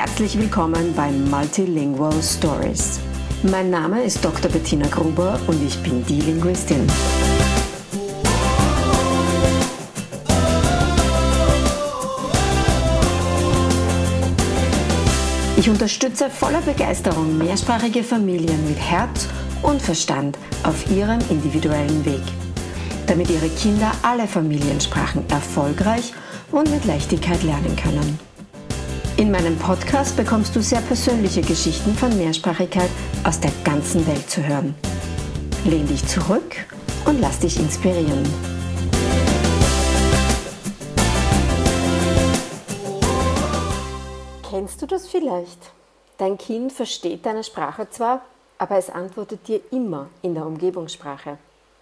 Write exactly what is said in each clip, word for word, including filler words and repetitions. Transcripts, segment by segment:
Herzlich willkommen bei Multilingual Stories. Mein Name ist Doktor Bettina Gruber und ich bin die Linguistin. Ich unterstütze voller Begeisterung mehrsprachige Familien mit Herz und Verstand auf ihrem individuellen Weg, damit ihre Kinder alle Familiensprachen erfolgreich und mit Leichtigkeit lernen können. In meinem Podcast bekommst du sehr persönliche Geschichten von Mehrsprachigkeit aus der ganzen Welt zu hören. Lehn dich zurück und lass dich inspirieren. Kennst du das vielleicht? Dein Kind versteht deine Sprache zwar, aber es antwortet dir immer in der Umgebungssprache.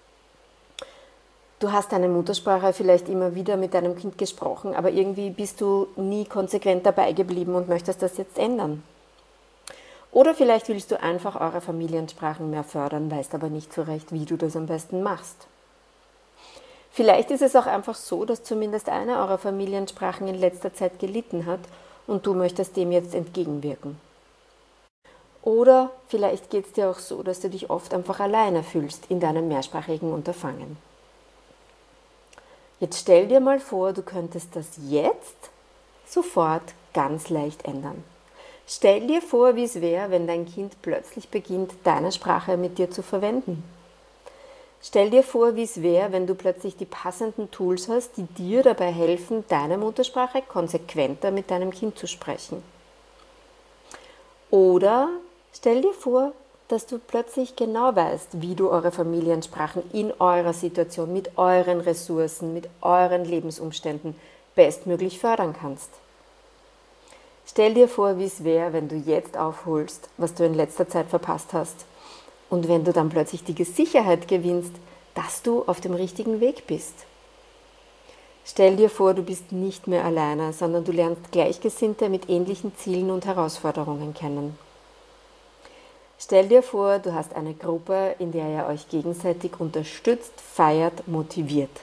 Du hast deine Muttersprache vielleicht immer wieder mit deinem Kind gesprochen, aber irgendwie bist du nie konsequent dabei geblieben und möchtest das jetzt ändern. Oder vielleicht willst du einfach eure Familiensprachen mehr fördern, weißt aber nicht so recht, wie du das am besten machst. Vielleicht ist es auch einfach so, dass zumindest eine eurer Familiensprachen in letzter Zeit gelitten hat und du möchtest dem jetzt entgegenwirken. Oder vielleicht geht es dir auch so, dass du dich oft einfach alleine fühlst in deinem mehrsprachigen Unterfangen. Jetzt stell dir mal vor, du könntest das jetzt sofort ganz leicht ändern. Stell dir vor, wie es wäre, wenn dein Kind plötzlich beginnt, deine Sprache mit dir zu verwenden. Stell dir vor, wie es wäre, wenn du plötzlich die passenden Tools hast, die dir dabei helfen, deine Muttersprache konsequenter mit deinem Kind zu sprechen. Oder stell dir vor, dass du plötzlich genau weißt, wie du eure Familiensprachen in eurer Situation, mit euren Ressourcen, mit euren Lebensumständen bestmöglich fördern kannst. Stell dir vor, wie es wäre, wenn du jetzt aufholst, was du in letzter Zeit verpasst hast und wenn du dann plötzlich die Sicherheit gewinnst, dass du auf dem richtigen Weg bist. Stell dir vor, du bist nicht mehr alleine, sondern du lernst Gleichgesinnte mit ähnlichen Zielen und Herausforderungen kennen. Stell dir vor, du hast eine Gruppe, in der ihr euch gegenseitig unterstützt, feiert, motiviert.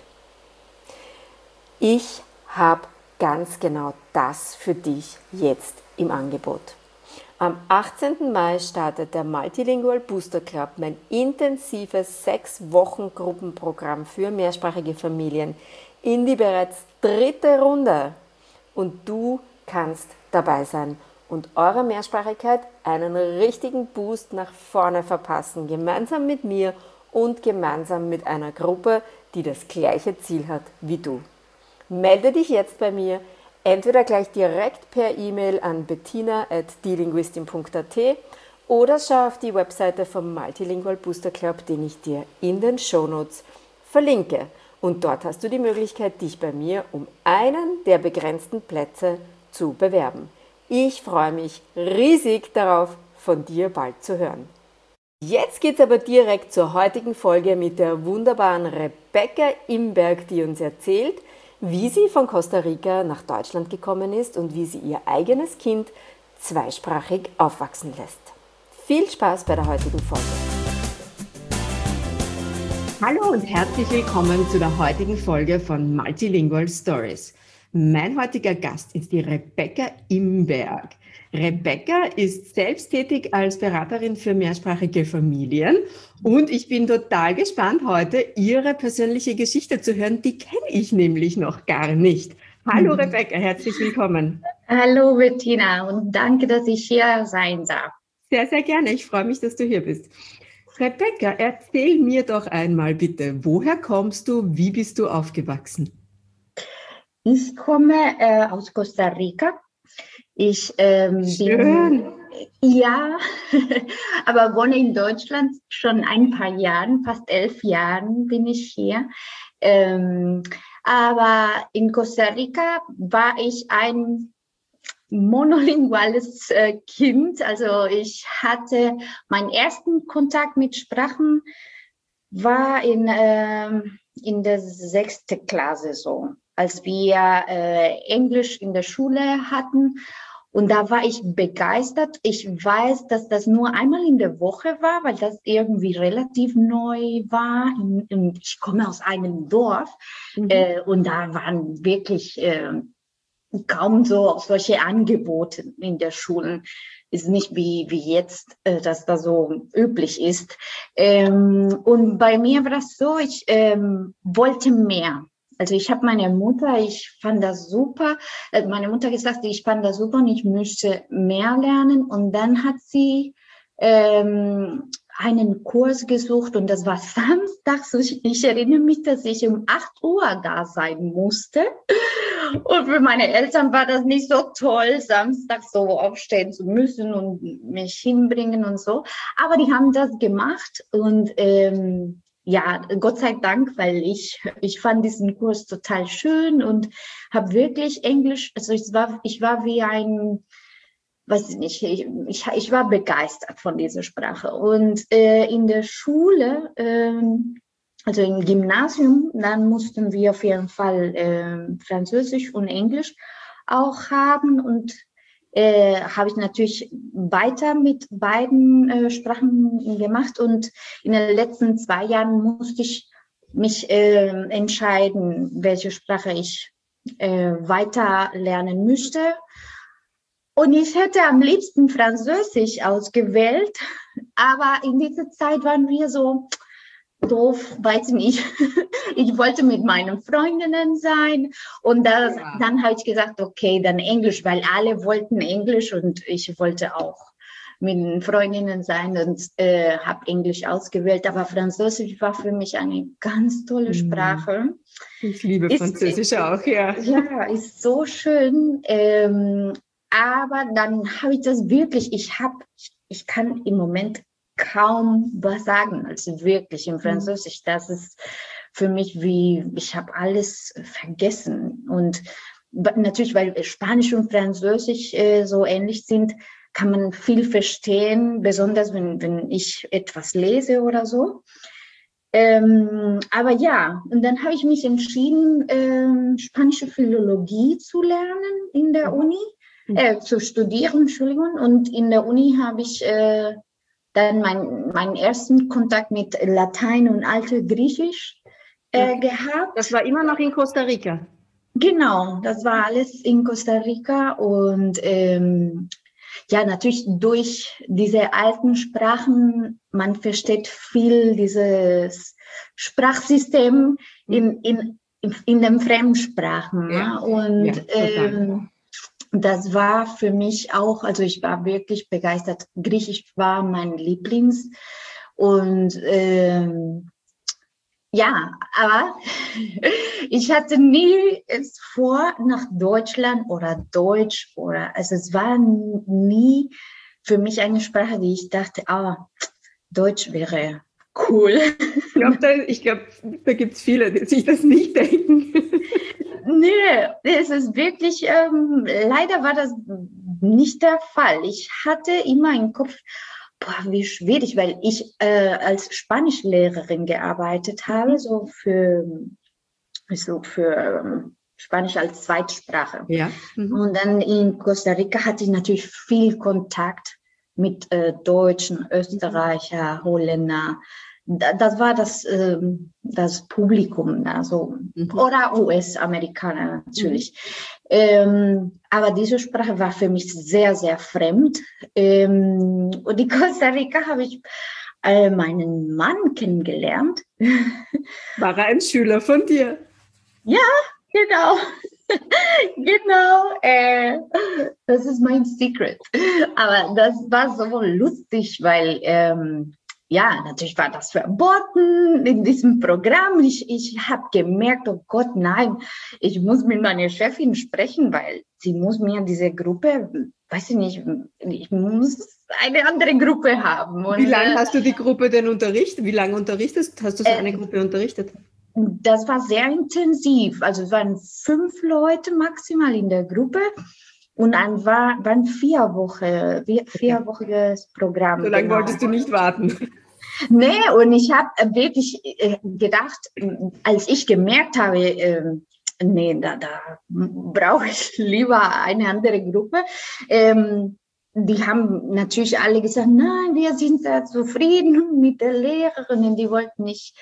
Ich habe ganz genau das für dich jetzt im Angebot. Am achtzehnten Mai startet der Multilingual Booster Club, mein intensives sechs Wochen Gruppenprogramm für mehrsprachige Familien, in die bereits dritte Runde. Und du kannst dabei sein und eurer Mehrsprachigkeit einen richtigen Boost nach vorne verpassen, gemeinsam mit mir und gemeinsam mit einer Gruppe, die das gleiche Ziel hat wie du. Melde dich jetzt bei mir, entweder gleich direkt per E-Mail an bettina at die linguistin punkt a t oder schau auf die Webseite vom Multilingual Booster Club, den ich dir in den Shownotes verlinke. Und dort hast du die Möglichkeit, dich bei mir um einen der begrenzten Plätze zu bewerben. Ich freue mich riesig darauf, von dir bald zu hören. Jetzt geht's aber direkt zur heutigen Folge mit der wunderbaren Rebecca Imberg, die uns erzählt, wie sie von Costa Rica nach Deutschland gekommen ist und wie sie ihr eigenes Kind zweisprachig aufwachsen lässt. Viel Spaß bei der heutigen Folge. Hallo und herzlich willkommen zu der heutigen Folge von Multilingual Stories. Mein heutiger Gast ist die Rebecca Imberg. Rebecca ist selbsttätig als Beraterin für mehrsprachige Familien und ich bin total gespannt, heute ihre persönliche Geschichte zu hören. Die kenne ich nämlich noch gar nicht. Hallo Rebecca, herzlich willkommen. Hallo Bettina und danke, dass ich hier sein darf. Sehr, sehr gerne. Ich freue mich, dass du hier bist. Rebecca, erzähl mir doch einmal bitte, woher kommst du, wie bist du aufgewachsen? Ich komme äh, aus Costa Rica. Ich ähm, Schön. bin, ja, aber wohne in Deutschland schon ein paar Jahren, fast elf Jahren bin ich hier. Ähm, aber in Costa Rica war ich ein monolinguales äh, Kind. Also ich hatte meinen ersten Kontakt mit Sprachen war in, äh, in der sechsten Klasse so, als wir äh, Englisch in der Schule hatten. Und da war ich begeistert. Ich weiß, dass das nur einmal in der Woche war, weil das irgendwie relativ neu war. Ich komme aus einem Dorf mhm. äh, und da waren wirklich äh, kaum so solche Angebote in der Schule. Ist nicht wie, wie jetzt, äh, dass das so üblich ist. Ähm, und bei mir war das so, ich ähm, wollte mehr. Also ich habe meine Mutter, ich fand das super. Äh, meine Mutter gesagt, ich fand das super und ich möchte mehr lernen. Und dann hat sie ähm, einen Kurs gesucht und das war samstags. Ich, ich erinnere mich, dass ich um acht Uhr da sein musste. Und für meine Eltern war das nicht so toll, samstags so aufstehen zu müssen und mich hinbringen und so. Aber die haben das gemacht und ähm, ja, Gott sei Dank, weil ich, ich fand diesen Kurs total schön und habe wirklich Englisch, also ich war, ich war wie ein, weiß ich nicht, ich, ich, ich war begeistert von dieser Sprache. Und äh, in der Schule, ähm, also im Gymnasium, dann mussten wir auf jeden Fall äh, Französisch und Englisch auch haben. Und äh, habe ich natürlich weiter mit beiden äh, Sprachen gemacht. Und in den letzten zwei Jahren musste ich mich äh, entscheiden, welche Sprache ich äh, weiter lernen möchte. Und ich hätte am liebsten Französisch ausgewählt, aber in dieser Zeit waren wir so doof, weiß ich nicht. Ich wollte mit meinen Freundinnen sein und das, ja. Dann habe ich gesagt, okay, dann Englisch, weil alle wollten Englisch und ich wollte auch mit Freundinnen sein und äh, habe Englisch ausgewählt, aber Französisch war für mich eine ganz tolle Sprache. Ich liebe Französisch ist, auch, ja. Ja, ist so schön. Ähm, aber dann habe ich das wirklich, ich habe, ich kann im Moment kaum was sagen, also wirklich im Französisch. Das ist für mich wie, ich habe alles vergessen. Und natürlich, weil Spanisch und Französisch äh, so ähnlich sind, kann man viel verstehen, besonders wenn, wenn ich etwas lese oder so. Ähm, aber ja, und dann habe ich mich entschieden, ähm, spanische Philologie zu lernen in der Uni. Äh, zu studieren, Entschuldigung. Und in der Uni habe ich äh, dann mein, meinen ersten Kontakt mit Latein und Alte Griechisch äh, okay. gehabt. Das war immer noch in Costa Rica? Genau, das war alles in Costa Rica. Und ähm, ja, natürlich durch diese alten Sprachen, man versteht viel dieses Sprachsystem in, in, in den Fremdsprachen. Ja. Ne? Und ja, ähm, das war für mich auch, also ich war wirklich begeistert. Griechisch war mein Lieblings. Und ähm, ja, aber ich hatte nie es vor, nach Deutschland oder Deutsch oder, also es war nie für mich eine Sprache, die ich dachte, ah, Deutsch wäre cool. Ich glaube, da, ich glaub, da gibt es viele, die sich das nicht denken. Nee, es ist wirklich, ähm, leider war das nicht der Fall. Ich hatte immer im Kopf, boah, wie schwierig, weil ich äh, als Spanischlehrerin gearbeitet habe, so für, so für ähm, Spanisch als Zweitsprache. Ja. Mhm. Und dann in Costa Rica hatte ich natürlich viel Kontakt mit äh, Deutschen, Österreicher, Holländer. Das war das, ähm, das Publikum, also, mhm. oder U S-Amerikaner natürlich. Mhm. Ähm, aber diese Sprache war für mich sehr, sehr fremd. Ähm, und in Costa Rica habe ich äh, meinen Mann kennengelernt. War er ein Schüler von dir? Ja, genau. Genau, äh, das ist mein Secret. Aber das war so lustig, weil ähm, ja, natürlich war das verboten in diesem Programm. Ich, ich habe gemerkt, oh Gott, nein, ich muss mit meiner Chefin sprechen, weil sie muss mir diese Gruppe, weiß ich nicht, ich muss eine andere Gruppe haben. Und, wie lange hast du die Gruppe denn unterrichtet? Wie lange unterrichtest? Hast du so eine äh, Gruppe unterrichtet? Das war sehr intensiv. Also es waren fünf Leute maximal in der Gruppe. Und dann war, waren vier Wochen, vierwöchiges Programm. So lange genau. Wolltest du nicht warten. Nee, und ich habe wirklich gedacht, als ich gemerkt habe, äh, nee, da, da brauche ich lieber eine andere Gruppe. Ähm, die haben natürlich alle gesagt, nein, wir sind sehr zufrieden mit der Lehrerin, die wollten nicht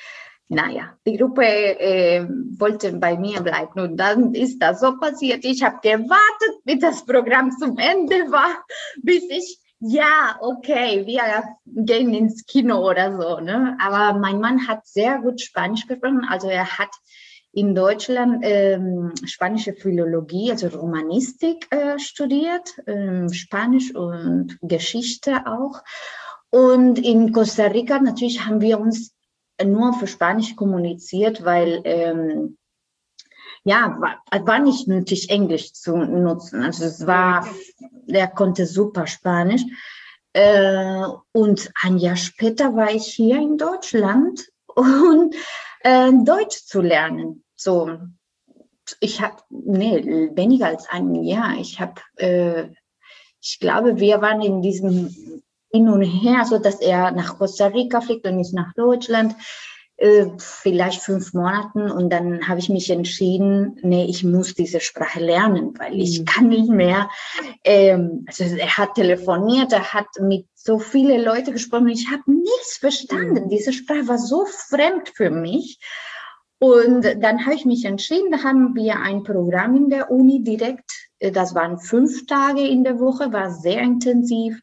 naja, die Gruppe äh, wollte bei mir bleiben und dann ist das so passiert. Ich habe gewartet, bis das Programm zum Ende war, bis ich, ja, okay, wir gehen ins Kino oder so. Ne? Aber mein Mann hat sehr gut Spanisch gesprochen, also er hat in Deutschland ähm, spanische Philologie, also Romanistik äh, studiert, ähm, Spanisch und Geschichte auch. Und in Costa Rica natürlich haben wir uns nur für Spanisch kommuniziert, weil ähm, ja, war, war nicht nötig, Englisch zu nutzen. Also es war, der konnte super Spanisch. Äh, und ein Jahr später war ich hier in Deutschland und äh, Deutsch zu lernen. So, ich habe, nee, weniger als ein Jahr. Ich habe, äh, ich glaube, wir waren in diesem Hin und Her, so dass er nach Costa Rica fliegt und ich nach Deutschland, äh, vielleicht fünf Monaten. Und dann habe ich mich entschieden, nee, ich muss diese Sprache lernen, weil ich kann nicht mehr. Ähm, also er hat telefoniert, er hat mit so vielen Leuten gesprochen. Ich habe nichts verstanden. Diese Sprache war so fremd für mich. Und dann habe ich mich entschieden, da haben wir ein Programm in der Uni direkt, das waren fünf Tage in der Woche, war sehr intensiv.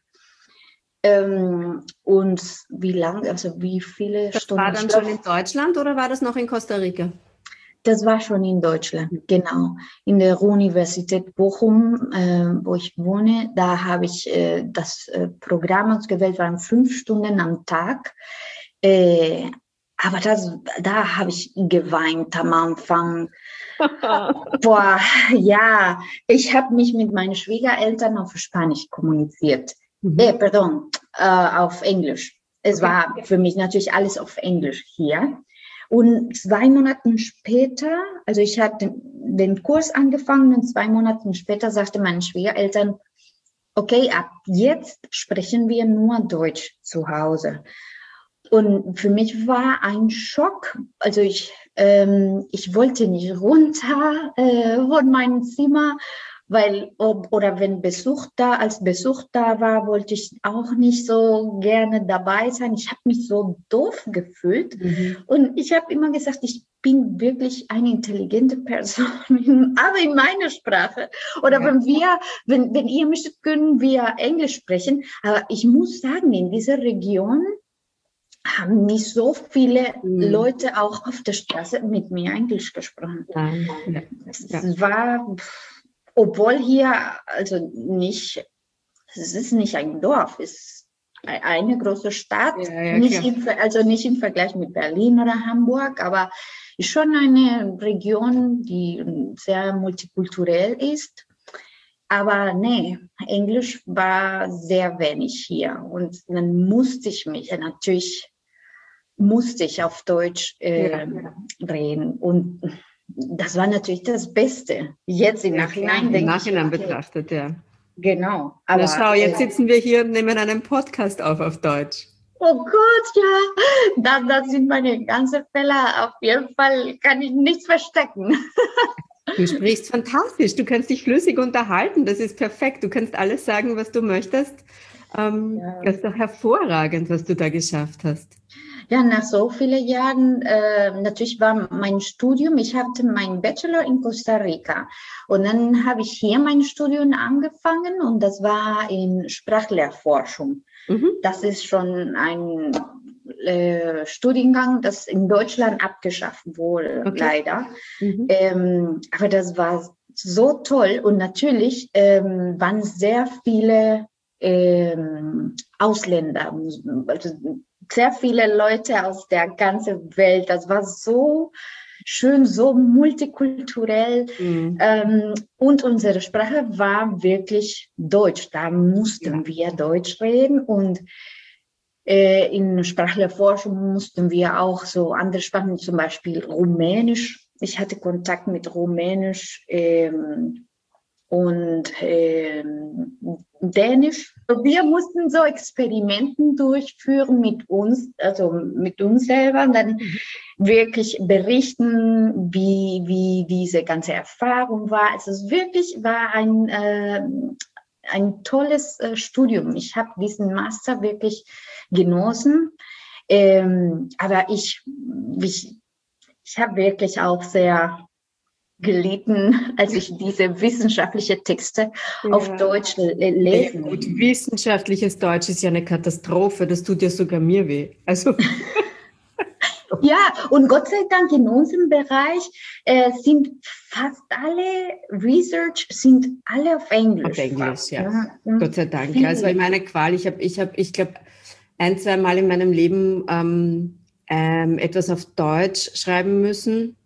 Ähm, und wie lange, also wie viele das Stunden? War dann schon in Deutschland oder war das noch in Costa Rica? Das war schon in Deutschland, genau. In der Universität Bochum, äh, wo ich wohne, da habe ich äh, das äh, Programm ausgewählt, waren fünf Stunden am Tag. Äh, Aber das, da habe ich geweint am Anfang. Boah, ja, ich habe mich mit meinen Schwiegereltern auf Spanisch kommuniziert. Mhm. Äh, pardon, äh, auf Englisch. Es okay. war für mich natürlich alles auf Englisch hier. Und zwei Monate später, also ich hatte den, den Kurs angefangen und zwei Monate später sagte meine Schwiegereltern, okay, ab jetzt sprechen wir nur Deutsch zu Hause. Und für mich war ein Schock. Also ich, ähm, ich wollte nicht runter äh, von meinem Zimmer, weil, ob, oder wenn Besuch da, als Besuch da war, wollte ich auch nicht so gerne dabei sein. Ich habe mich so doof gefühlt. Mhm. Und ich habe immer gesagt, ich bin wirklich eine intelligente Person, aber in meiner Sprache. Oder ja. wenn wir, wenn, wenn ihr möchtet, können wir Englisch sprechen. Aber ich muss sagen, in dieser Region haben nicht so viele mhm. Leute auch auf der Straße mit mir Englisch gesprochen. Ja. Ja. Es ja. war, obwohl hier, also nicht, es ist nicht ein Dorf, es ist eine große Stadt, ja, ja, nicht im, also nicht im Vergleich mit Berlin oder Hamburg, aber schon eine Region, die sehr multikulturell ist. Aber nee, Englisch war sehr wenig hier und dann musste ich mich ja, natürlich musste ich auf Deutsch äh, ja. reden. Und das war natürlich das Beste. Jetzt im ja, Nachhinein denke Im Nachhinein ich, okay. betrachtet, ja. Genau. Aber Na schau, jetzt äh, sitzen wir hier und nehmen einen Podcast auf auf Deutsch. Oh Gott, ja. Das, das sind meine ganzen Fälle. Auf jeden Fall kann ich nichts verstecken. Du sprichst fantastisch. Du kannst dich flüssig unterhalten. Das ist perfekt. Du kannst alles sagen, was du möchtest. Ähm, ja. Das ist doch hervorragend, was du da geschafft hast. Ja, nach so vielen Jahren, äh, natürlich war mein Studium, ich hatte meinen Bachelor in Costa Rica und dann habe ich hier mein Studium angefangen und das war in Sprachlehrforschung. Mhm. Das ist schon ein äh, Studiengang, das in Deutschland abgeschafft wurde, okay. leider. Mhm. Ähm, aber das war so toll und natürlich ähm, waren sehr viele ähm, Ausländer, also sehr viele Leute aus der ganzen Welt. Das war so schön, so multikulturell. Mhm. Ähm, und unsere Sprache war wirklich Deutsch. Da mussten ja. wir Deutsch reden. Und äh, in Sprachlehrforschung mussten wir auch so andere Sprachen, zum Beispiel Rumänisch. Ich hatte Kontakt mit Rumänisch ähm, und ähm, Dänisch. Wir mussten so Experimenten durchführen mit uns, also mit uns selber, und dann wirklich berichten, wie, wie diese ganze Erfahrung war. Also es wirklich war ein, äh, ein tolles äh, Studium. Ich habe diesen Master wirklich genossen. Ähm, aber ich, ich, ich habe wirklich auch sehr gelitten, als ich diese wissenschaftlichen Texte ja. auf Deutsch le- lesen. Ja, gut, wissenschaftliches Deutsch ist ja eine Katastrophe, das tut ja sogar mir weh. Also ja, und Gott sei Dank in unserem Bereich äh, sind fast alle Research sind alle auf Englisch. Auf Englisch, ja. ja. Gott sei Dank. Ja, es war immer eine Qual. Ich habe, ich, hab, ich glaube, ein, zwei Mal in meinem Leben ähm, ähm, etwas auf Deutsch schreiben müssen.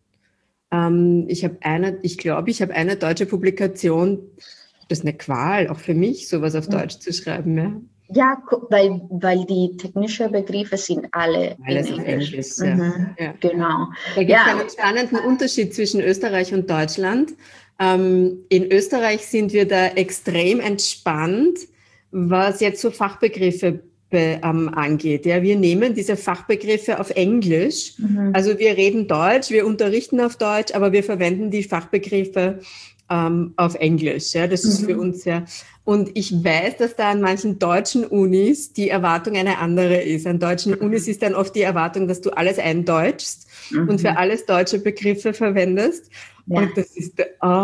Ähm, ich habe eine, ich glaube, ich habe eine deutsche Publikation. Das ist eine Qual, auch für mich, sowas auf Deutsch ja. zu schreiben. Ja. Ja, weil, weil die technischen Begriffe sind alle Alles in auf Englisch. Englisch. Mhm. Ja. Genau. Da gibt es ja. einen spannenden Unterschied zwischen Österreich und Deutschland. Ähm, in Österreich sind wir da extrem entspannt, was jetzt so Fachbegriffe be, ähm, angeht. Ja, wir nehmen diese Fachbegriffe auf Englisch. Mhm. Also wir reden Deutsch, wir unterrichten auf Deutsch, aber wir verwenden die Fachbegriffe ähm, auf Englisch. Ja, das ist mhm. für uns sehr... Und ich weiß, dass da an manchen deutschen Unis die Erwartung eine andere ist. An deutschen mhm. Unis ist dann oft die Erwartung, dass du alles eindeutschst mhm. und für alles deutsche Begriffe verwendest. Ja. Und das ist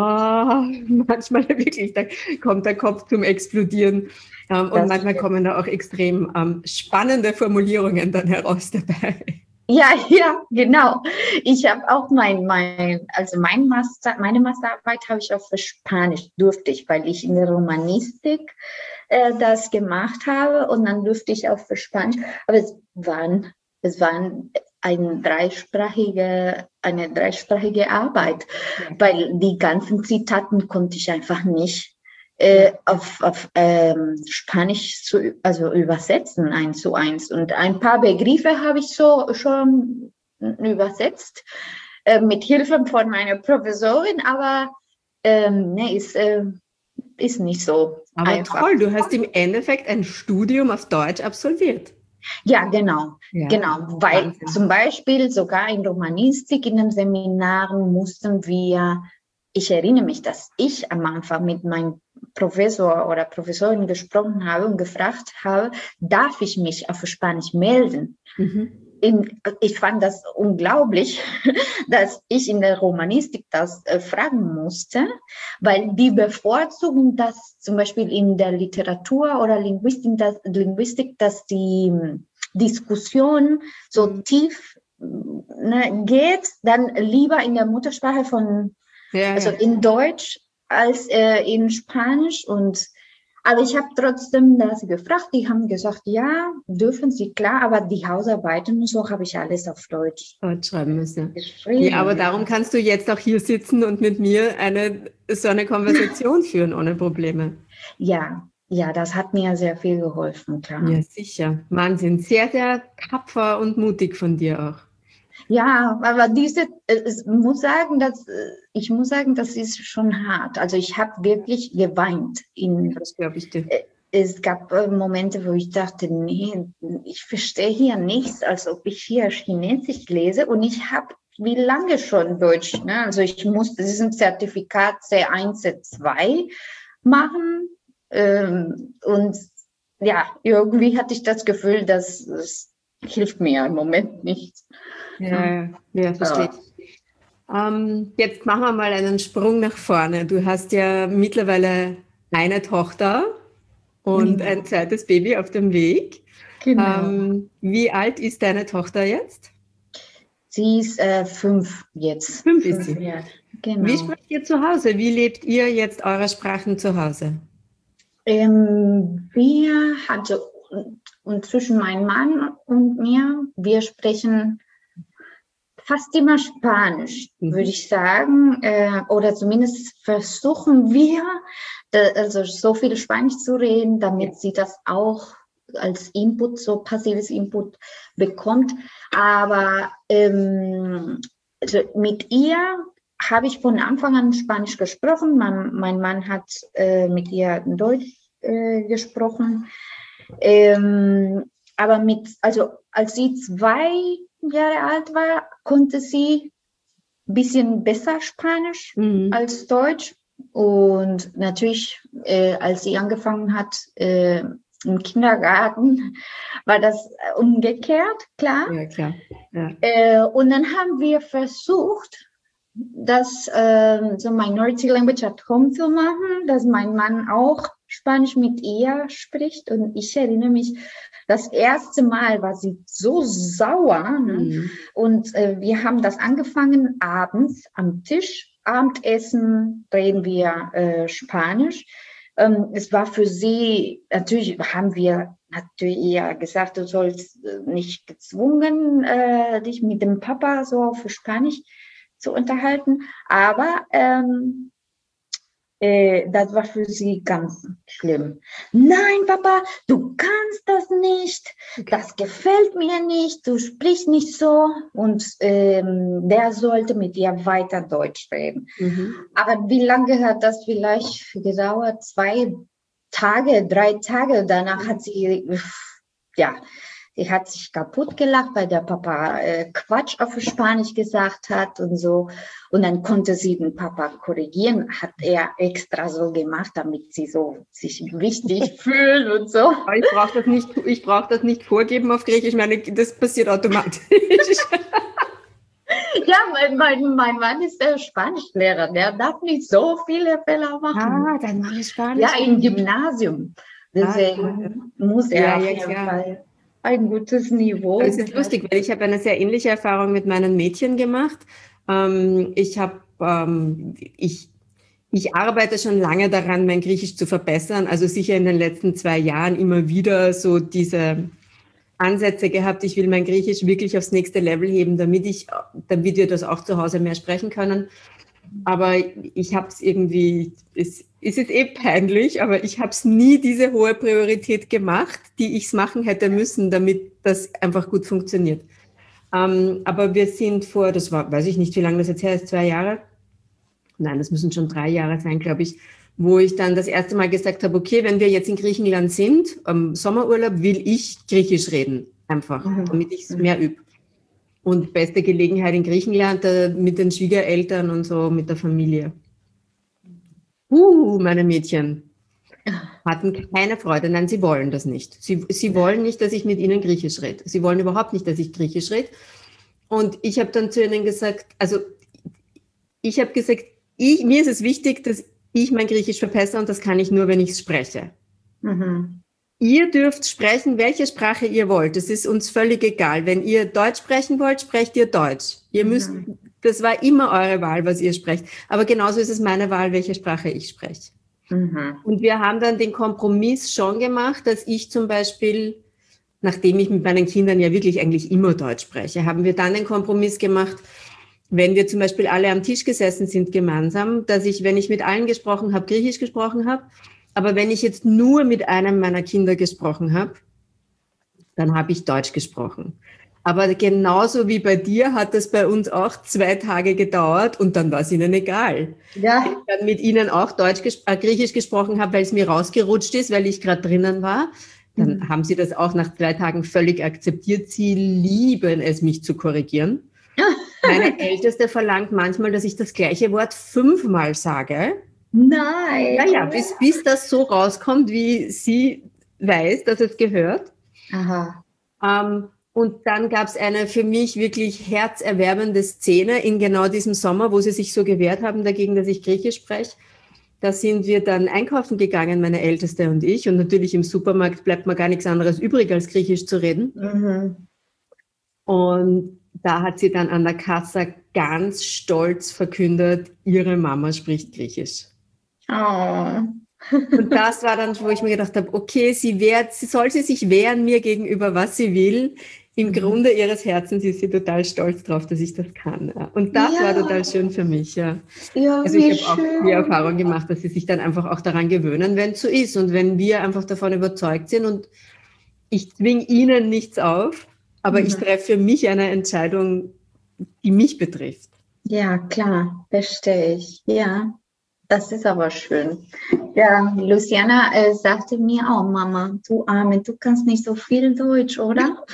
oh, manchmal wirklich, da kommt der Kopf zum Explodieren. Ähm, und manchmal stimmt. kommen da auch extrem ähm, spannende Formulierungen dann heraus dabei. Ja, ja, genau. Ich habe auch mein, mein, also mein Master, meine Masterarbeit habe ich auch für Spanisch, durfte ich, weil ich in der Romanistik äh, das gemacht habe und dann durfte ich auch für Spanisch. Aber es waren, es waren eine dreisprachige, eine dreisprachige Arbeit, ja. weil die ganzen Zitaten konnte ich einfach nicht Äh, auf, auf ähm, Spanisch zu, also übersetzen, eins zu eins. Und ein paar Begriffe habe ich so schon übersetzt, äh, mit Hilfe von meiner Professorin, aber ähm, ne, ist, äh, ist nicht so aber einfach. Toll, du hast im Endeffekt ein Studium auf Deutsch absolviert. Ja, genau, ja, genau, weil Wahnsinn. Zum Beispiel sogar in Romanistik in den Seminaren mussten wir, ich erinnere mich, dass ich am Anfang mit meinem Professor oder Professorin gesprochen habe und gefragt habe, darf ich mich auf Spanisch melden? Mhm. In, ich fand das unglaublich, dass ich in der Romanistik das äh, fragen musste, weil die bevorzugen das zum Beispiel in der Literatur oder Linguistik, dass, Linguistik, dass die Diskussion so mhm. tief ne, geht, dann lieber in der Muttersprache von, ja, also ja. in Deutsch als äh, in Spanisch. Und aber ich habe trotzdem das gefragt, die haben gesagt, ja, dürfen sie, klar, aber die Hausarbeiten und so habe ich alles auf Deutsch, Deutsch schreiben müssen. Ja, aber darum kannst du jetzt auch hier sitzen und mit mir eine so eine Konversation führen ohne Probleme. Ja, ja, das hat mir sehr viel geholfen, klar. Ja, sicher. Wahnsinn. Sehr, sehr tapfer und mutig von dir auch. Ja, aber diese, ich muss sagen, dass ich muss sagen, das ist schon hart. Also ich habe wirklich geweint. In, das glaube ich dir. Es gab Momente, wo ich dachte, nee, ich verstehe hier nichts, als ob ich hier Chinesisch lese. Und ich habe wie lange schon Deutsch. Ne? Also ich musste diesen Zertifikat C eins, C zwei machen. Ähm, und ja, irgendwie hatte ich das Gefühl, dass es hilft mir im Moment nicht. Ja, ja, verstehe ich. Ähm, jetzt machen wir mal einen Sprung nach vorne. Du hast ja mittlerweile eine Tochter und ja. ein zweites Baby auf dem Weg. Genau. Ähm, wie alt ist deine Tochter jetzt? Sie ist äh, fünf jetzt. Fünf ist sie. Ja, genau. Wie sprecht ihr zu Hause? Wie lebt ihr jetzt eure Sprachen zu Hause? Ähm, wir, also, und zwischen meinem Mann und mir, wir sprechen fast immer Spanisch, mhm. würde ich sagen, äh, oder zumindest versuchen wir, da, also so viel Spanisch zu reden, damit ja. sie das auch als Input, so passives Input bekommt. Aber ähm, also mit ihr habe ich von Anfang an Spanisch gesprochen. Mein, mein Mann hat äh, mit ihr Deutsch äh, gesprochen. Ähm, aber mit, also als sie zwei Jahre alt war, konnte sie ein bisschen besser Spanisch mhm. als Deutsch. Und natürlich, äh, als sie angefangen hat, äh, im Kindergarten war das umgekehrt, klar. Ja, klar. Ja. Äh, und dann haben wir versucht, das äh, so Minority Language at Home zu machen, dass mein Mann auch Spanisch mit ihr spricht. Und ich erinnere mich, das erste Mal war sie so sauer. Ne? Mhm. Und äh, wir haben das angefangen abends am Tisch. Abendessen reden wir äh, Spanisch. Ähm, es war für sie, natürlich haben wir natürlich eher gesagt, du sollst nicht gezwungen, äh, dich mit dem Papa so für Spanisch zu unterhalten. Aber ähm, äh, das war für sie ganz schlimm. Nein, Papa, du kannst das nicht. Das gefällt mir nicht. Du sprichst nicht so. Und ähm, der sollte mit ihr weiter Deutsch reden. Mhm. Aber wie lange hat das vielleicht gedauert? Zwei Tage, drei Tage. Danach hat sie, ja, sie hat sich kaputt gelacht, weil der Papa äh, Quatsch auf Spanisch gesagt hat und so. Und dann konnte sie den Papa korrigieren, hat er extra so gemacht, damit sie so sich wichtig fühlen und so. Aber ich brauche das nicht, ich brauche das nicht vorgeben auf Griechisch. Ich meine, das passiert automatisch. Ja, mein, mein, mein Mann ist der Spanischlehrer, der darf nicht so viele Fehler machen. Ah, dein Mann ist Spanisch. Ja, im Gymnasium. Deswegen ah, muss er ja, auf ja, jeden klar. Fall ein gutes Niveau. Aber es ist lustig, weil ich habe eine sehr ähnliche Erfahrung mit meinen Mädchen gemacht. Ähm, ich habe, ähm, ich, ich arbeite schon lange daran, mein Griechisch zu verbessern. Also sicher in den letzten zwei Jahren immer wieder so diese Ansätze gehabt. Ich will mein Griechisch wirklich aufs nächste Level heben, damit ich, damit wir das auch zu Hause mehr sprechen können. Aber ich habe es irgendwie, es ist jetzt eh peinlich, aber ich habe es nie diese hohe Priorität gemacht, die ich es machen hätte müssen, damit das einfach gut funktioniert. Ähm, aber wir sind vor, das war, weiß ich nicht, wie lange das jetzt her ist, zwei Jahre? Nein, das müssen schon drei Jahre sein, glaube ich, wo ich dann das erste Mal gesagt habe, okay, wenn wir jetzt in Griechenland sind, am Sommerurlaub, will ich Griechisch reden, einfach, mhm. damit ich es mehr übe. Und beste Gelegenheit in Griechenland äh, mit den Schwiegereltern und so, mit der Familie. Uh, meine Mädchen hatten keine Freude. Nein, sie wollen das nicht. Sie, sie wollen nicht, dass ich mit ihnen Griechisch rede. Sie wollen überhaupt nicht, dass ich Griechisch rede. Und ich habe dann zu ihnen gesagt, also ich habe gesagt, ich, mir ist es wichtig, dass ich mein Griechisch verbessere und das kann ich nur, wenn ich es spreche. Mhm. Ihr dürft sprechen, welche Sprache ihr wollt. Das ist uns völlig egal. Wenn ihr Deutsch sprechen wollt, sprecht ihr Deutsch. Ihr müsst, mhm. das war immer eure Wahl, was ihr sprecht. Aber genauso ist es meine Wahl, welche Sprache ich spreche. Mhm. Und wir haben dann den Kompromiss schon gemacht, dass ich zum Beispiel, nachdem ich mit meinen Kindern ja wirklich eigentlich immer Deutsch spreche, haben wir dann den Kompromiss gemacht, wenn wir zum Beispiel alle am Tisch gesessen sind gemeinsam, dass ich, wenn ich mit allen gesprochen habe, Griechisch gesprochen habe. Aber wenn ich jetzt nur mit einem meiner Kinder gesprochen habe, dann habe ich Deutsch gesprochen. Aber genauso wie bei dir hat das bei uns auch zwei Tage gedauert und dann war es ihnen egal. Ja. Wenn ich dann mit ihnen auch Deutsch, äh, Griechisch gesprochen habe, weil es mir rausgerutscht ist, weil ich gerade drinnen war, dann mhm. haben sie das auch nach zwei Tagen völlig akzeptiert. Sie lieben es, mich zu korrigieren. Meine Älteste verlangt manchmal, dass ich das gleiche Wort fünfmal sage. Nein. Ja, ja, bis, bis das so rauskommt, wie sie weiß, dass es gehört. Aha. Ähm, und dann gab es eine für mich wirklich herzerwärmende Szene in genau diesem Sommer, wo sie sich so gewehrt haben dagegen, dass ich Griechisch spreche. Da sind wir dann einkaufen gegangen, meine Älteste und ich. Und natürlich im Supermarkt bleibt mir gar nichts anderes übrig, als Griechisch zu reden. Mhm. Und da hat sie dann an der Kasse ganz stolz verkündet, ihre Mama spricht Griechisch. Oh. Und das war dann, wo ich mir gedacht habe, okay, sie, wehrt, sie soll sie sich wehren mir gegenüber, was sie will. Im mhm. Grunde ihres Herzens ist sie total stolz drauf, dass ich das kann. Ja. Und das ja. war total schön für mich. Ja. Ja, also ich habe auch die Erfahrung gemacht, dass sie sich dann einfach auch daran gewöhnen, wenn es so ist. Und wenn wir einfach davon überzeugt sind und ich zwinge ihnen nichts auf, aber mhm. ich treffe für mich eine Entscheidung, die mich betrifft. Ja, klar, verstehe ich. Ja. Das ist aber schön. Ja, Luciana äh, sagte mir auch, Mama, du Arme, du kannst nicht so viel Deutsch, oder?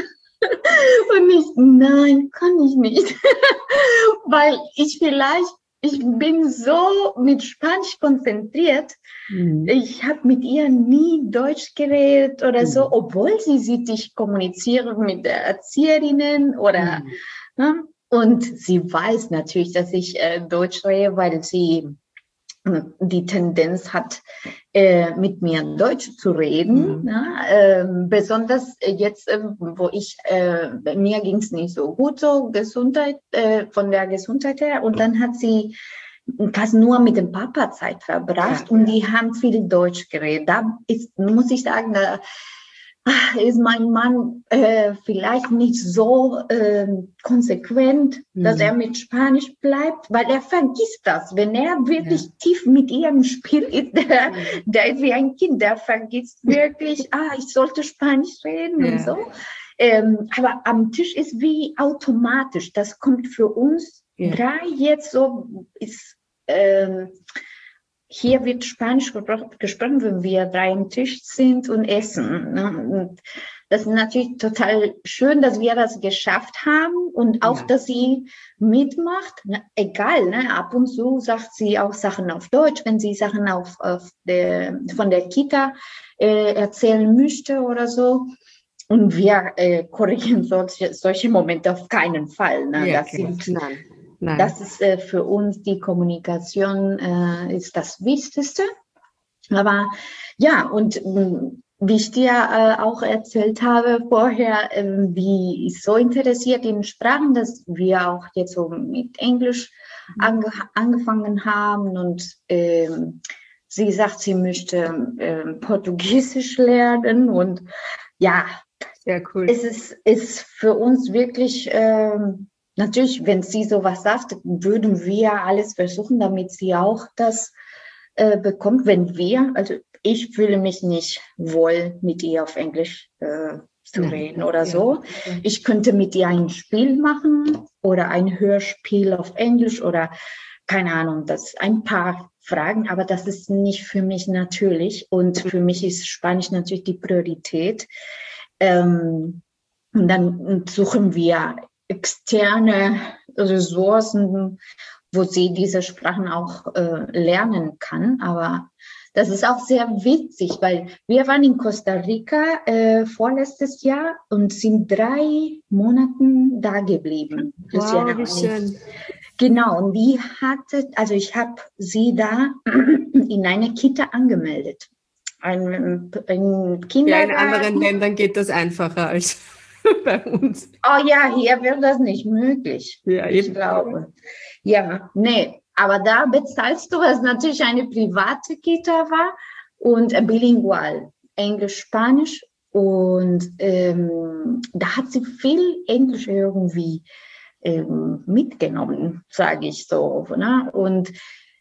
Und ich, nein, kann ich nicht. Weil ich vielleicht ich bin so mit Spanisch konzentriert. Mhm. Ich habe mit ihr nie Deutsch geredet oder mhm. so, obwohl sie sieht, ich kommuniziere mit der Erzieherinnen oder, mhm. ne? Und sie weiß natürlich, dass ich äh, Deutsch rede, weil sie die Tendenz hat, äh, mit mir Deutsch zu reden. Mhm. Ne? Äh, besonders jetzt, äh, wo ich, äh, mir ging es nicht so gut, so Gesundheit, äh, von der Gesundheit her. Und dann hat sie fast nur mit dem Papa Zeit verbracht ja. und die haben viel Deutsch geredet. Da ist, muss ich sagen, da ist mein Mann äh, vielleicht nicht so äh, konsequent, mhm. dass er mit Spanisch bleibt, weil er vergisst das. Wenn er wirklich ja. tief mit ihr im Spiel ist, der, mhm. der ist wie ein Kind, der vergisst wirklich, ah, ich sollte Spanisch reden ja. und so. Ähm, aber am Tisch ist wie automatisch. Das kommt für uns ja. drei jetzt so, ist, ähm, hier wird Spanisch gesprochen, wenn wir drei am Tisch sind und essen. Und das ist natürlich total schön, dass wir das geschafft haben und auch, ja. dass sie mitmacht. Na, egal, ne? Ab und zu sagt sie auch Sachen auf Deutsch, wenn sie Sachen auf, auf der, von der Kita äh, erzählen möchte oder so. Und wir äh, korrigieren solche, solche Momente auf keinen Fall. Ne? Ja, das okay. sind, Nein. Nein. Das ist äh, für uns die Kommunikation äh, ist das Wichtigste. Aber ja, und mh, wie ich dir äh, auch erzählt habe vorher, äh, wie ich so interessiert in Sprachen, dass wir auch jetzt so mit Englisch ange angefangen haben und äh, sie sagt, sie möchte äh, Portugiesisch lernen und ja, sehr cool. Es ist, ist für uns wirklich äh, natürlich, wenn sie sowas sagt, würden wir alles versuchen, damit sie auch das äh, bekommt. Wenn wir, also ich fühle mich nicht wohl, mit ihr auf Englisch äh, zu Nein. reden oder ja. so. Ich könnte mit ihr ein Spiel machen oder ein Hörspiel auf Englisch oder keine Ahnung, das ein paar Fragen, aber das ist nicht für mich natürlich. Und für mich ist Spanisch natürlich die Priorität. Ähm, und dann suchen wir externe Ressourcen, wo sie diese Sprachen auch äh, lernen kann. Aber das ist auch sehr witzig, weil wir waren in Costa Rica äh, vorletztes Jahr und sind drei Monaten da geblieben. Wow, Jahr wie schön. Genau, und die hatte, also ich habe sie da in eine Kita angemeldet. Ein, ein Kindergarten. Ja, in anderen Ländern geht das einfacher als bei uns. Oh ja, hier wird das nicht möglich. Ja, ich eben. glaube. Ja, nee, aber da bezahlst du, was natürlich eine private Kita war und bilingual, Englisch, Spanisch. Und ähm, da hat sie viel Englisch irgendwie ähm, mitgenommen, sage ich so. Ne? Und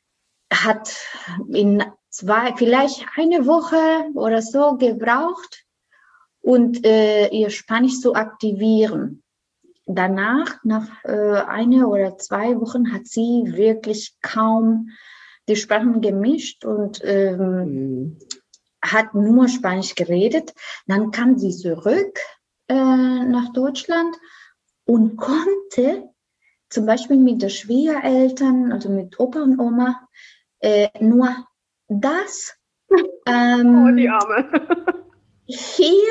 hat in zwei, vielleicht eine Woche oder so gebraucht, und äh, ihr Spanisch zu aktivieren. Danach, nach äh, einer oder zwei Wochen, hat sie wirklich kaum die Sprachen gemischt und ähm, mhm. hat nur Spanisch geredet. Dann kam sie zurück äh, nach Deutschland und konnte zum Beispiel mit den Schwiegereltern, also mit Opa und Oma, äh, nur das. Ähm, oh, die Arme. Hier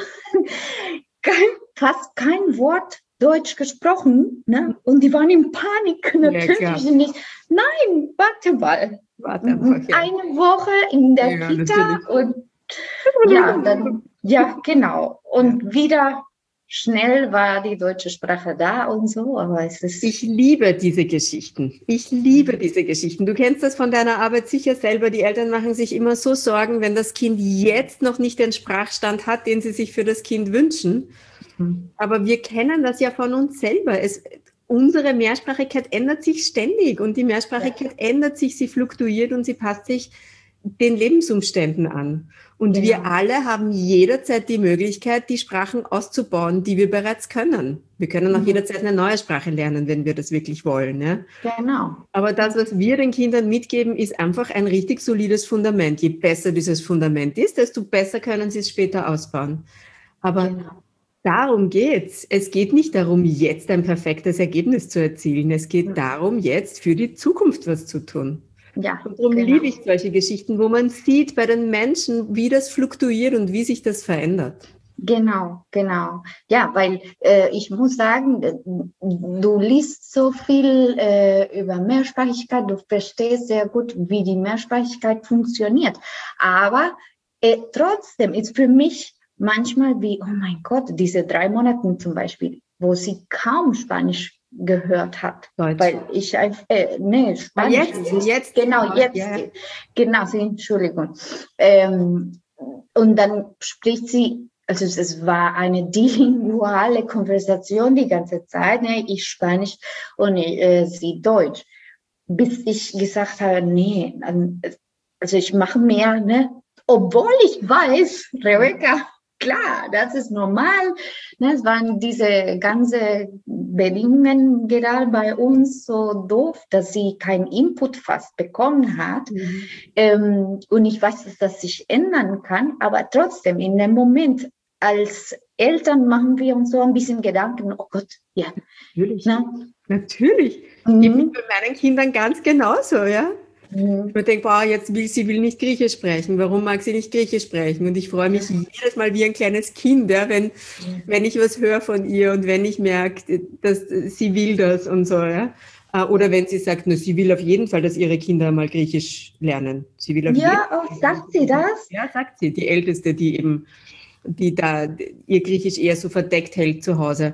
kein, fast kein Wort Deutsch gesprochen, ne? Und die waren in Panik natürlich ja, nicht. Nein, warte mal. Warte einfach, ja. Eine Woche in der ja, Kita natürlich. Und ja, dann, ja, genau. Und ja. wieder schnell war die deutsche Sprache da und so, aber es ist... Ich liebe diese Geschichten. Ich liebe diese Geschichten. Du kennst das von deiner Arbeit sicher selber. Die Eltern machen sich immer so Sorgen, wenn das Kind jetzt noch nicht den Sprachstand hat, den sie sich für das Kind wünschen. Mhm. Aber wir kennen das ja von uns selber. Es, unsere Mehrsprachigkeit ändert sich ständig und die Mehrsprachigkeit ja. ändert sich, sie fluktuiert und sie passt sich den Lebensumständen an. Und genau. wir alle haben jederzeit die Möglichkeit, die Sprachen auszubauen, die wir bereits können. Wir können auch mhm. jederzeit eine neue Sprache lernen, wenn wir das wirklich wollen. Ja? Genau. Aber das, was wir den Kindern mitgeben, ist einfach ein richtig solides Fundament. Je besser dieses Fundament ist, desto besser können sie es später ausbauen. Aber genau. darum geht's. Es geht nicht darum, jetzt ein perfektes Ergebnis zu erzielen. Es geht darum, jetzt für die Zukunft was zu tun. Ja, Und darum genau. liebe ich solche Geschichten, wo man sieht bei den Menschen, wie das fluktuiert und wie sich das verändert. Genau, genau. Ja, weil äh, ich muss sagen, du liest so viel äh, über Mehrsprachigkeit, du verstehst sehr gut, wie die Mehrsprachigkeit funktioniert. Aber äh, trotzdem ist für mich manchmal wie, oh mein Gott, diese drei Monate zum Beispiel, wo sie kaum Spanisch gehört hat. Deutsch. Weil ich einfach, äh, nee, Spanisch. Jetzt, jetzt. Genau, jetzt. Ja. Genau, sie, Entschuldigung. Ähm, und dann spricht sie, also es war eine bilinguale Konversation die ganze Zeit, ne? Ich Spanisch und äh, sie Deutsch. Bis ich gesagt habe, nee, also ich mache mehr, ne? Obwohl ich weiß, Rebecca, klar, das ist normal. Ne? Es waren diese ganzen Bedingungen gerade bei uns so doof, dass sie keinen Input fast bekommen hat. Mhm. Ähm, und ich weiß, dass das sich ändern kann, aber trotzdem in dem Moment als Eltern machen wir uns so ein bisschen Gedanken, oh Gott, ja. Natürlich, Na? Natürlich. Mhm. Ich bin bei meinen Kindern ganz genauso, ja. Mhm. Ich denke, boah, jetzt will sie will nicht Griechisch sprechen. Warum mag sie nicht Griechisch sprechen? Und ich freue mich mhm. jedes Mal wie ein kleines Kind, ja, wenn, mhm. wenn ich was höre von ihr und wenn ich merke, dass sie will das und so, ja. Oder wenn sie sagt, na, sie will auf jeden Fall, dass ihre Kinder mal Griechisch lernen. Sie will auf ja, auch sagt sie das? Ja, sagt sie. Die Älteste, die eben die da ihr Griechisch eher so verdeckt hält zu Hause.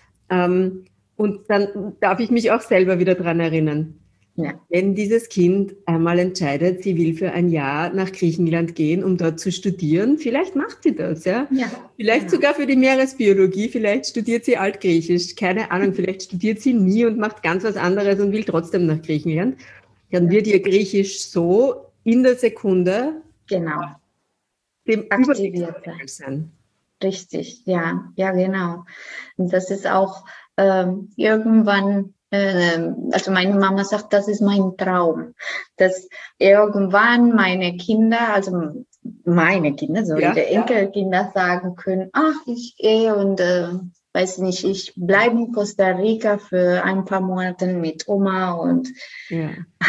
Ähm, und dann darf ich mich auch selber wieder dran erinnern. Ja. Wenn dieses Kind einmal entscheidet, sie will für ein Jahr nach Griechenland gehen, um dort zu studieren, vielleicht macht sie das, ja. ja vielleicht genau. sogar für die Meeresbiologie, vielleicht studiert sie Altgriechisch, keine Ahnung, vielleicht studiert sie nie und macht ganz was anderes und will trotzdem nach Griechenland. Dann ja. wird ihr Griechisch so in der Sekunde genau. dem aktiviert sein. Richtig, ja, ja, genau. Und das ist auch ähm, irgendwann, äh, also meine Mama sagt, das ist mein Traum, dass irgendwann meine Kinder, also meine Kinder, so ja, ihre Enkelkinder sagen können, ach, ich gehe und äh, weiß nicht, ich bleibe in Costa Rica für ein paar Monate mit Oma und ja.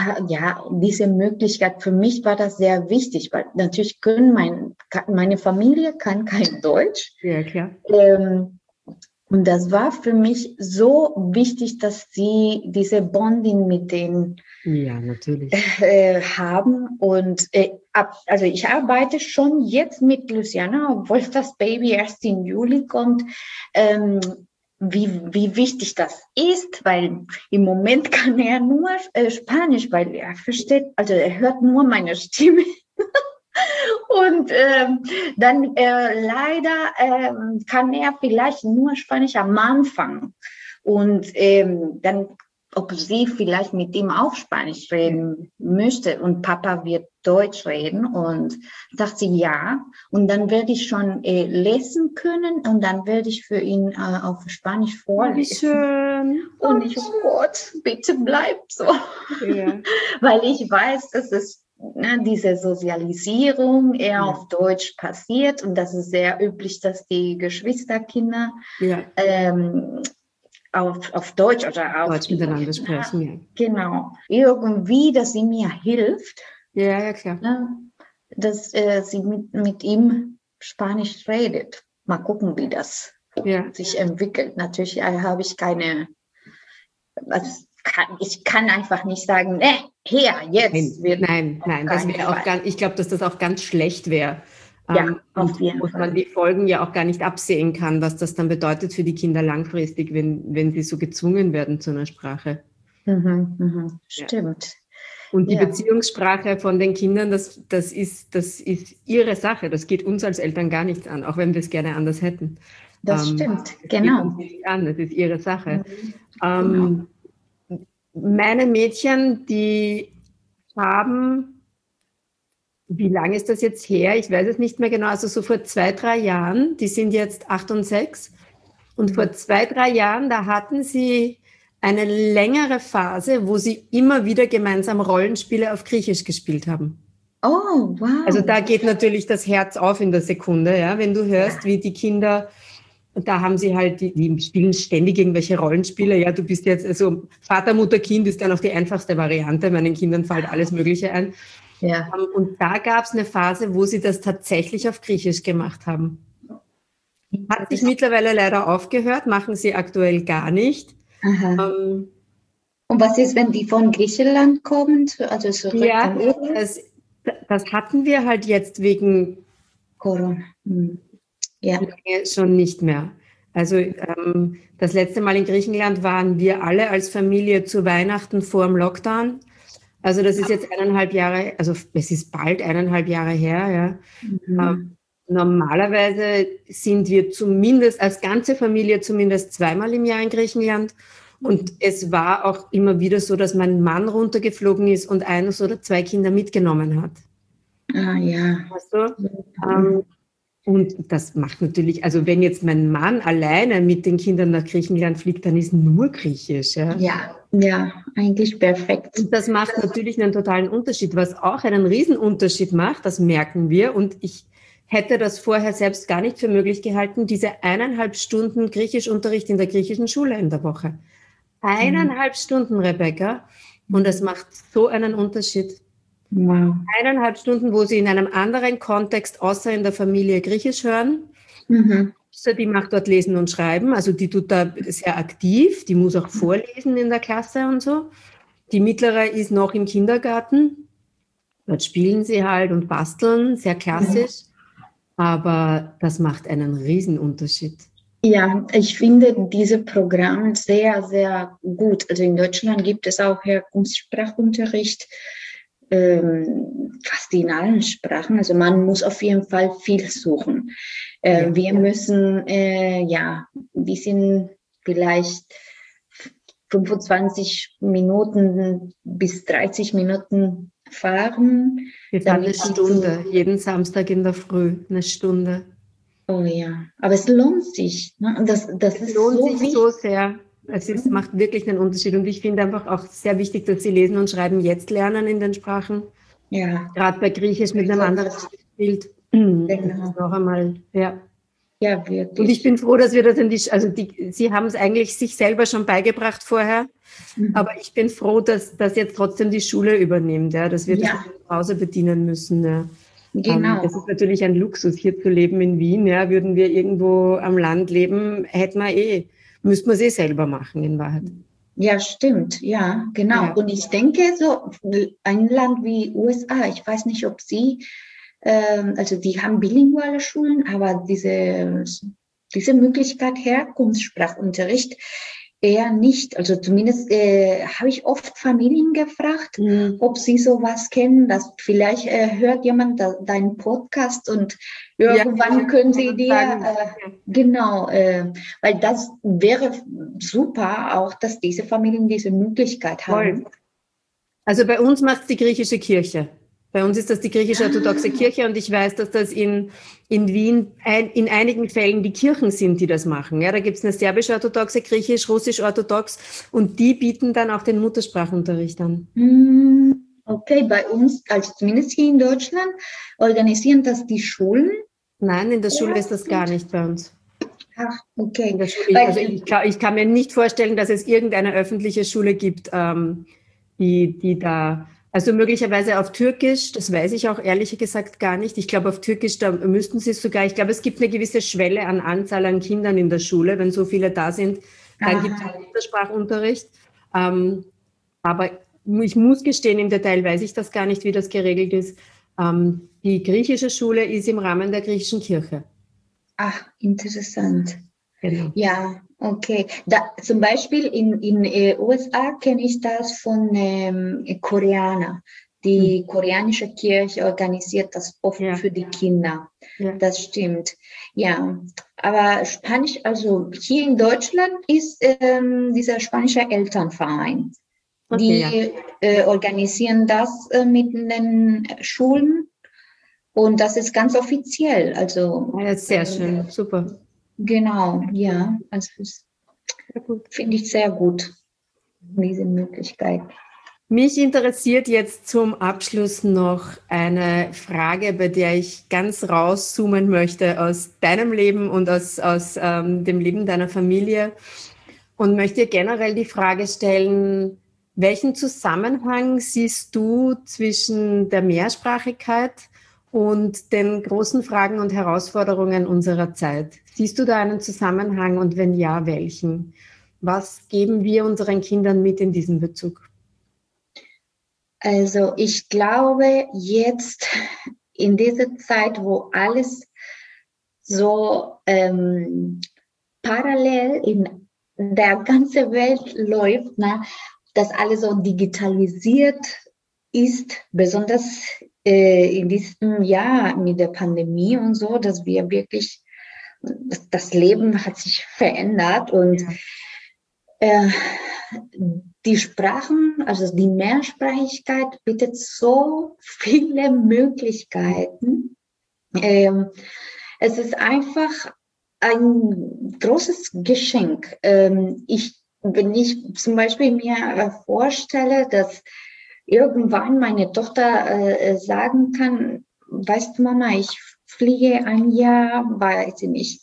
ja, diese Möglichkeit, für mich war das sehr wichtig, weil natürlich können mein, meine Familie kann kein Deutsch. Ja, klar. Ähm, und das war für mich so wichtig, dass sie diese Bonding mit denen ja, natürlich. Äh, haben. Und äh, ab, also ich arbeite schon jetzt mit Luciana, obwohl das Baby erst im Juli kommt, ähm, wie, wie wichtig das ist, weil im Moment kann er nur äh, Spanisch, weil er versteht, also er hört nur meine Stimme. Und ähm, dann äh, leider äh, kann er vielleicht nur Spanisch am Anfang. Und ähm, dann, ob sie vielleicht mit ihm auch Spanisch reden möchte. Und Papa wird Deutsch reden. Und sagt sie ja. Und dann werde ich schon äh, lesen können. Und dann werde ich für ihn äh, auf Spanisch vorlesen. Wie schön. Und ich, oh Gott, bitte bleib so. Ja. Weil ich weiß, dass es Ne, diese Sozialisierung eher ja. auf Deutsch passiert und das ist sehr üblich, dass die Geschwisterkinder ja. ähm, auf, auf Deutsch oder auf Deutsch miteinander sprechen. Ja. Genau. Irgendwie, dass sie mir hilft, ja, ja, klar. Ne, dass äh, sie mit, mit ihm Spanisch redet. Mal gucken, wie das ja. sich entwickelt. Natürlich äh, habe ich keine... Was, Kann, ich kann einfach nicht sagen, ne, her, jetzt. Nein, wird nein, nein das wäre auch ganz, ich glaube, dass das auch ganz schlecht wäre. Ja, ähm, auf jeden und Fall. man die Folgen ja auch gar nicht absehen kann, was das dann bedeutet für die Kinder langfristig, wenn, wenn sie so gezwungen werden zu einer Sprache. Mhm, mhm, stimmt. Ja. Und die ja. Beziehungssprache von den Kindern, das, das, ist, das ist ihre Sache. Das geht uns als Eltern gar nichts an, auch wenn wir es gerne anders hätten. Das ähm, stimmt, das genau. Geht uns nicht an, das ist ihre Sache. Mhm, ähm, genau. Meine Mädchen, die haben, wie lange ist das jetzt her? Ich weiß es nicht mehr genau, also so vor zwei, drei Jahren, die sind jetzt acht und sechs. Und vor zwei, drei Jahren, da hatten sie eine längere Phase, wo sie immer wieder gemeinsam Rollenspiele auf Griechisch gespielt haben. Oh, wow. Also da geht natürlich das Herz auf in der Sekunde, ja, wenn du hörst, ja. wie die Kinder Und da haben sie halt, die, die spielen ständig irgendwelche Rollenspiele. Ja, du bist jetzt, also Vater, Mutter, Kind ist dann auch die einfachste Variante. Meinen Kindern fällt alles Mögliche ein. Ja. Und da gab es eine Phase, wo sie das tatsächlich auf Griechisch gemacht haben. Hat sich mittlerweile leider aufgehört, machen sie aktuell gar nicht. Ähm, Und was ist, wenn die von Griechenland kommen? Also zurück ja, an Urlaub? das, das hatten wir halt jetzt wegen Corona. Hm. Ja. schon nicht mehr. Also ähm, das letzte Mal in Griechenland waren wir alle als Familie zu Weihnachten vor dem Lockdown. Also das ist jetzt eineinhalb Jahre, also es ist bald eineinhalb Jahre her. Ja. Mhm. Ähm, normalerweise sind wir zumindest als ganze Familie zumindest zweimal im Jahr in Griechenland. Und es war auch immer wieder so, dass mein Mann runtergeflogen ist und eines oder zwei Kinder mitgenommen hat. Ah ja. Weißt du? Ähm, und das macht natürlich, also wenn jetzt mein Mann alleine mit den Kindern nach Griechenland fliegt, dann ist nur Griechisch. Ja, ja, ja, eigentlich perfekt. Und das macht natürlich einen totalen Unterschied. Was auch einen Riesenunterschied macht, das merken wir. Und ich hätte das vorher selbst gar nicht für möglich gehalten, diese eineinhalb Stunden Griechischunterricht in der griechischen Schule in der Woche. Eineinhalb Stunden, Rebecca. Und das macht so einen Unterschied. Wow. Eineinhalb Stunden, wo sie in einem anderen Kontext, außer in der Familie, Griechisch hören. Mhm. Die macht dort Lesen und Schreiben. Also die tut da sehr aktiv. Die muss auch vorlesen in der Klasse und so. Die mittlere ist noch im Kindergarten. Dort spielen sie halt und basteln, sehr klassisch. Aber das macht einen Riesenunterschied. Ja, ich finde diese Programme sehr, sehr gut. Also in Deutschland gibt es auch Herkunftssprachunterricht, ähm, fast in allen Sprachen. Also man muss auf jeden Fall viel suchen. Äh, Ja. Wir müssen, äh, ja, wir sind vielleicht fünfundzwanzig Minuten bis dreißig Minuten fahren. Wir fahren eine damit sie Stunde, zu- jeden Samstag in der Früh, eine Stunde. Oh ja, aber es lohnt sich. Ne? Und das, das Es ist lohnt so sich wichtig. so sehr. Es ist, macht wirklich einen Unterschied. Und ich finde einfach auch sehr wichtig, dass sie Lesen und Schreiben jetzt lernen in den Sprachen. Ja, Gerade bei Griechisch mit einem anderen Bild. Genau. Noch einmal, ja. ja, Und wirklich. ich bin froh, dass wir das in die, also die, Sie haben es eigentlich sich selber schon beigebracht vorher. Mhm. Aber ich bin froh, dass das jetzt trotzdem die Schule übernimmt, ja, dass wir das Ja. nicht zu Hause bedienen müssen. Ja. Genau. Ähm, das ist natürlich ein Luxus, hier zu leben in Wien. Ja. Würden wir irgendwo am Land leben, hätten wir eh, müssten wir es eh selber machen in Wahrheit. Ja, stimmt. Ja, genau. Ja. Und ich denke, so ein Land wie U S A, ich weiß nicht, ob Sie, ähm, also die haben bilinguale Schulen, aber diese, diese Möglichkeit Herkunftssprachunterricht eher nicht. Also zumindest äh, habe ich oft Familien gefragt, Mhm. ob sie sowas kennen, dass vielleicht äh, hört jemand da, deinen Podcast und irgendwann Ja, können sie dir, sagen, äh, genau, äh, weil das wäre super auch, dass diese Familien diese Möglichkeit haben. Voll. Also bei uns macht es die griechische Kirche. Bei uns ist das die griechisch-orthodoxe Kirche und ich weiß, dass das in, in Wien ein, in einigen Fällen die Kirchen sind, die das machen. Ja, da gibt es eine serbisch-orthodoxe, griechisch, russisch-orthodox und die bieten dann auch den Muttersprachunterricht an. Hm, Okay, bei uns, also zumindest hier in Deutschland, organisieren das die Schulen. Nein, in der Schule ist das gar nicht bei uns. Ach, okay. In der Schule, Weil- also ich, kann- ich kann mir nicht vorstellen, dass es irgendeine öffentliche Schule gibt, ähm, die, die da, also möglicherweise auf Türkisch, das weiß ich auch ehrlich gesagt gar nicht. Ich glaube, auf Türkisch, da müssten sie es sogar, ich glaube, es gibt eine gewisse Schwelle an Anzahl an Kindern in der Schule, wenn so viele da sind, dann gibt es Aha. auch Muttersprachunterricht. Ähm, aber ich muss gestehen, im Detail weiß ich das gar nicht, wie das geregelt ist. Ähm, die griechische Schule ist im Rahmen der griechischen Kirche. Ach, interessant. Genau. Ja, okay. Da, zum Beispiel in in äh, U S A kenne ich das von ähm, Koreaner. Die koreanische Kirche organisiert das oft Ja. für die Kinder. Ja. Das stimmt. Ja, aber Spanisch, also hier in Deutschland ist ähm, dieser spanische Elternverein. Okay, Die ja. äh, organisieren das äh, mit den Schulen und das ist ganz offiziell. Also Ja, sehr schön, super. genau, ja, also das Sehr gut. finde ich sehr gut, diese Möglichkeit. Mich interessiert jetzt zum Abschluss noch eine Frage, bei der ich ganz rauszoomen möchte aus deinem Leben und aus, aus ähm, dem Leben deiner Familie und möchte generell die Frage stellen, welchen Zusammenhang siehst du zwischen der Mehrsprachigkeit und den großen Fragen und Herausforderungen unserer Zeit? Siehst du da einen Zusammenhang und wenn ja, welchen? Was geben wir unseren Kindern mit in diesem Bezug? Also ich glaube, jetzt in dieser Zeit, wo alles so ähm, parallel in der ganzen Welt läuft, ne, dass alles so digitalisiert ist, besonders äh, in diesem Jahr mit der Pandemie und so, dass wir wirklich, das, das Leben hat sich verändert und ja. äh, die Sprachen, also die Mehrsprachigkeit bietet so viele Möglichkeiten. Ähm, es ist einfach ein großes Geschenk. Ähm, ich, wenn ich zum Beispiel mir vorstelle, dass irgendwann meine Tochter äh, sagen kann, weißt du, Mama, ich fliege ein Jahr, weiß ich nicht,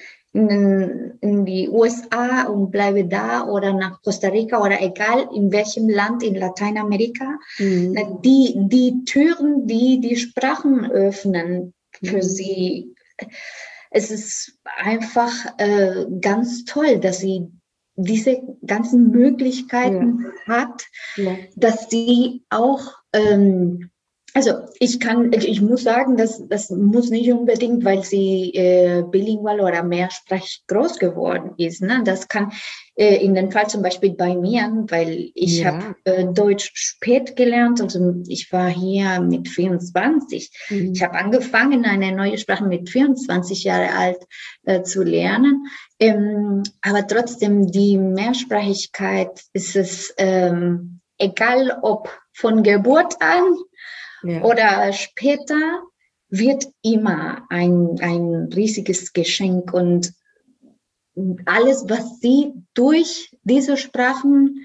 in, in die U S A und bleibe da oder nach Costa Rica oder egal in welchem Land in Lateinamerika. Mhm. Die, die Türen, die die Sprachen öffnen für mhm. sie. Es ist einfach äh, ganz toll, dass sie diese ganzen Möglichkeiten ja. hat, ja. dass sie auch, ähm, also ich kann, ich muss sagen, dass das muss nicht unbedingt, weil sie äh, bilingual oder mehrsprachig groß geworden ist. Ne? Das kann äh, in dem Fall zum Beispiel bei mir, weil ich ja. habe äh, Deutsch spät gelernt, also ich war hier mit vierundzwanzig. Mhm. Ich habe angefangen, eine neue Sprache mit vierundzwanzig Jahre alt äh, zu lernen. Ähm, aber trotzdem, die Mehrsprachigkeit ist es ähm, egal, ob von Geburt an ja. oder später, wird immer ein, ein riesiges Geschenk und alles, was sie durch diese Sprachen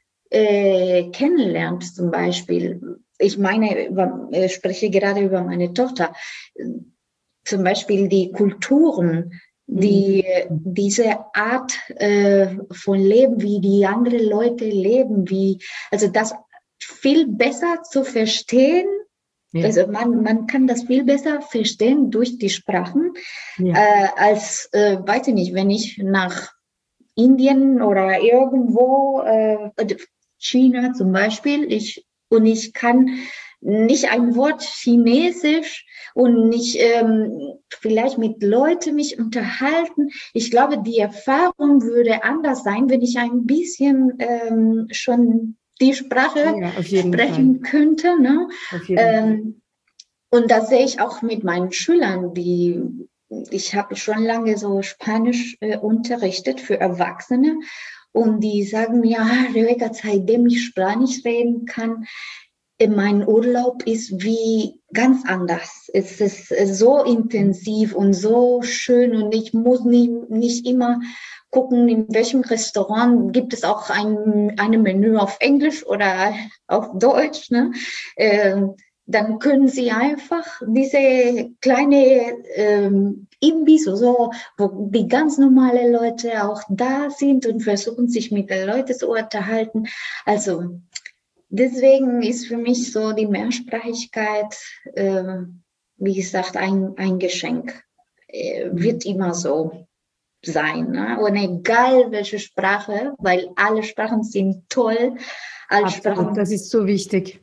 äh, kennenlernt, zum Beispiel. Ich meine, ich spreche gerade über meine Tochter. Zum Beispiel die Kulturen, die mhm. diese Art äh, von Leben, wie die anderen Leute leben, wie, also das viel besser zu verstehen. Ja. Also man, man kann das viel besser verstehen durch die Sprachen, ja. äh, als, äh, weiß ich nicht, wenn ich nach Indien oder irgendwo, äh, China zum Beispiel, ich, und ich kann nicht ein Wort Chinesisch und nicht ähm, vielleicht mit Leuten mich unterhalten. Ich glaube, die Erfahrung würde anders sein, wenn ich ein bisschen ähm, schon die Sprache ja, sprechen Fall. könnte. Ne? Ähm, und das sehe ich auch mit meinen Schülern, die ich habe schon lange so Spanisch äh, unterrichtet für Erwachsene und die sagen mir, ja, Rebecca, seitdem ich Spanisch reden kann, mein Urlaub ist wie ganz anders. Es ist so intensiv und so schön und ich muss nicht, nicht immer gucken, in welchem Restaurant gibt es auch ein, ein Menü auf Englisch oder auf Deutsch. Ne? Ähm, dann können Sie einfach diese kleine ähm, Imbiss, so, wo die ganz normale Leute auch da sind und versuchen, sich mit den Leuten zu unterhalten. Also deswegen ist für mich so die Mehrsprachigkeit, äh, wie gesagt, ein, ein Geschenk. Äh, wird immer so sein. Ne? Und egal welche Sprache, weil alle Sprachen sind toll. Alle Absolut, Sprachen, das ist so wichtig.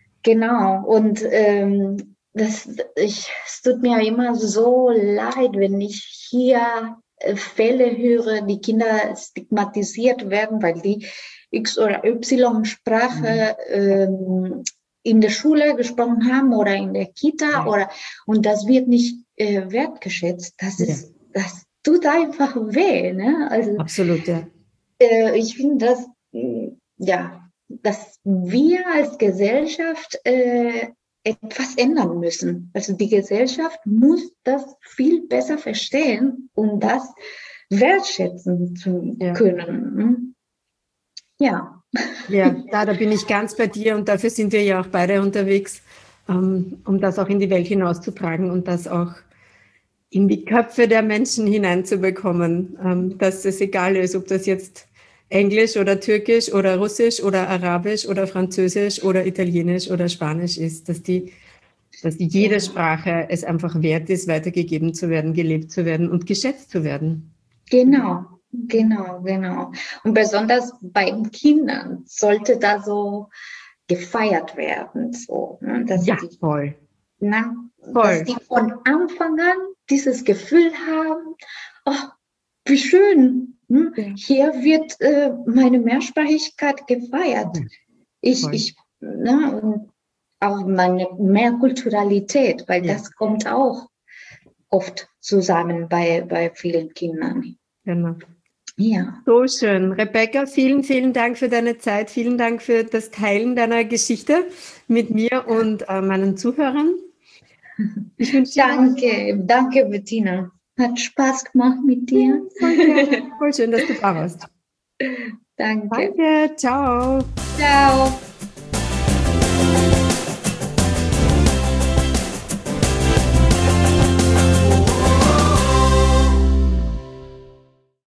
Genau. Und ähm, das, ich, es tut mir immer so leid, wenn ich hier äh, Fälle höre, die Kinder stigmatisiert werden, weil die X- oder Y-Sprache mhm. ähm, in der Schule gesprochen haben oder in der Kita ja. oder und das wird nicht äh, wertgeschätzt. Das ja. ist, das tut einfach weh. Ne? Also, absolut, ja. Äh, ich finde, dass äh, ja, dass wir als Gesellschaft äh, etwas ändern müssen. Also die Gesellschaft muss das viel besser verstehen, um das wertschätzen zu ja. können. Ja. Ja, da, da bin ich ganz bei dir und dafür sind wir ja auch beide unterwegs, um, um das auch in die Welt hinauszutragen und das auch in die Köpfe der Menschen hineinzubekommen, um, dass es egal ist, ob das jetzt Englisch oder Türkisch oder Russisch oder Arabisch oder Französisch oder Italienisch oder Spanisch ist, dass die, dass jede Sprache es einfach wert ist, weitergegeben zu werden, gelebt zu werden und geschätzt zu werden. Genau, genau, genau. Und besonders bei den Kindern sollte da so gefeiert werden, so, ne? Dass Ja, die, voll. na, Voll. dass die von Anfang an dieses Gefühl haben, oh, wie schön, hm? Ja. Hier wird äh, meine Mehrsprachigkeit gefeiert. Ja, Ich, voll. ich, na, und auch meine Mehrkulturalität, weil Ja. das kommt auch oft zusammen bei, bei vielen Kindern. Genau. Ja. So schön. Rebecca, vielen, vielen Dank für deine Zeit. Vielen Dank für das Teilen deiner Geschichte mit mir und äh, meinen Zuhörern. Ich wünsche dir Danke, danke, Bettina. Hat Spaß gemacht mit dir. voll gerne. Voll schön, dass du da warst. Danke. Danke. Ciao. Ciao.